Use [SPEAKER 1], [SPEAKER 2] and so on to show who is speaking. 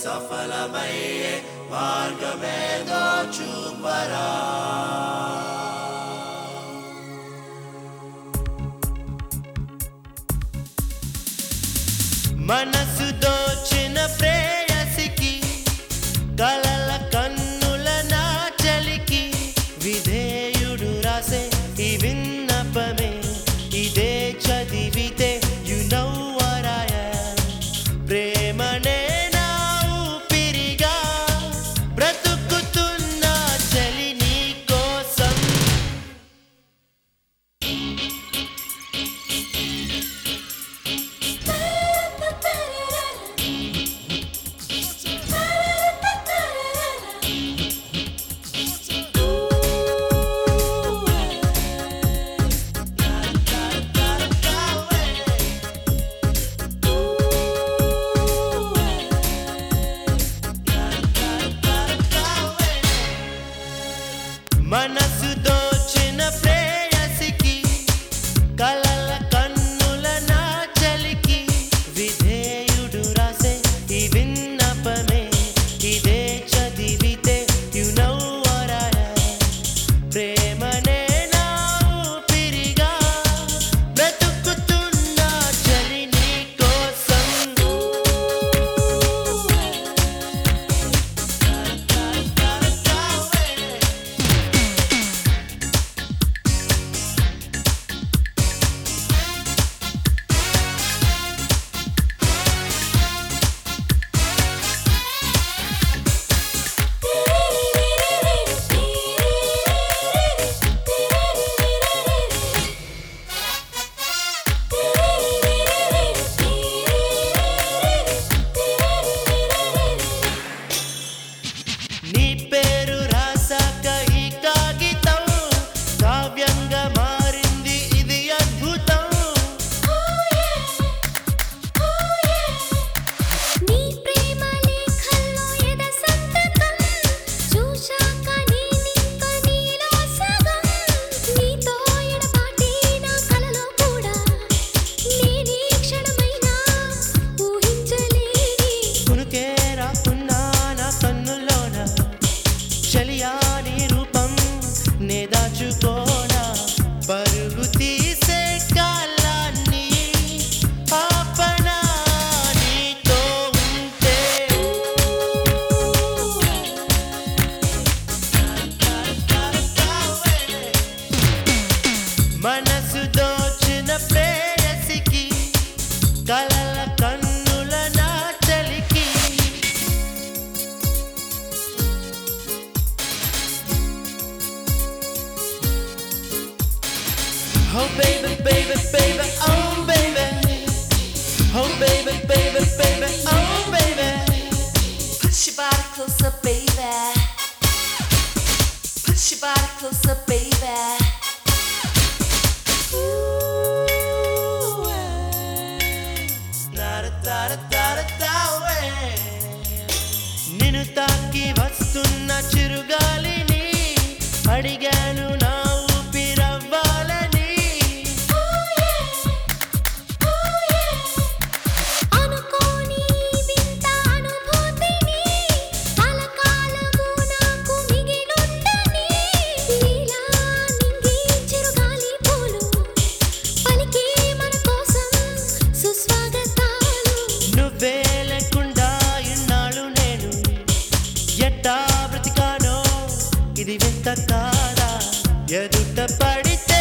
[SPEAKER 1] సఫలమయ్యే మార్గమేదో చూపరా. మనసు దోచిన ప్రేయసికి కలల కన్నుల నా చలికి విధేయుడు రాసే ఈ విన్నపమే ఇదే చదివితే you know what I am. ప్రేమనే నా ఊపిరిగా బ్రతుకుతున్న చలి నీ కోసం. మనసు దోచిన ప్రేయసికి కలల కన్నుల నా చలికి విధేయుడు రాసే ఈ విన్నపమే ఇదే చదివితే you know what I am. ప్రేమనే నా ఊపిరిగా బ్రతుకుతున్న చలి నీ కోసం. నీ పేరు రాసాక ఈ కాగితం కావ్యంగా మారింది ఇది అద్భుతం.
[SPEAKER 2] నీ ప్రేమ లేఖల్లో ఎద సంతకం చూశాక నేనింక నీలో సగం. నీతో ఎడబాటి నా కలలో కూడా నేనీ క్షణమైనా ఊహించలేని
[SPEAKER 1] కునుకే రాకున్నా నా కన్నుల్లోన చలియా నీ రూపం నే దాచుకోనా. పరుగు తీసే కాలాన్ని ఆపనా నీతో ఉంటే. మనసు దోచిన ప్రేయసికి కలల కన్నుల నా చలికి oh baby baby baby oh baby oh baby baby baby oh baby
[SPEAKER 2] push your body closer, baby. Push your body closer, baby.
[SPEAKER 1] నిన్ను తాకి వస్తున్న చిరుగాలిని అడిగాను నా ఊపిరవ్వాలని.
[SPEAKER 2] అనుకోని వింత అనుభూతిని కలకాలము నాకు మిగిలుండని. నీలా నింగి చిరుగాలి పూలు పలికే మన కోసం సుస్వాగతాలు.
[SPEAKER 1] నువ్వే లేకుండా ఇన్నాళ్ళు నేను ఎట్టా బ్రతికానో ఇది వింత కాదా. ఎదుట పడితే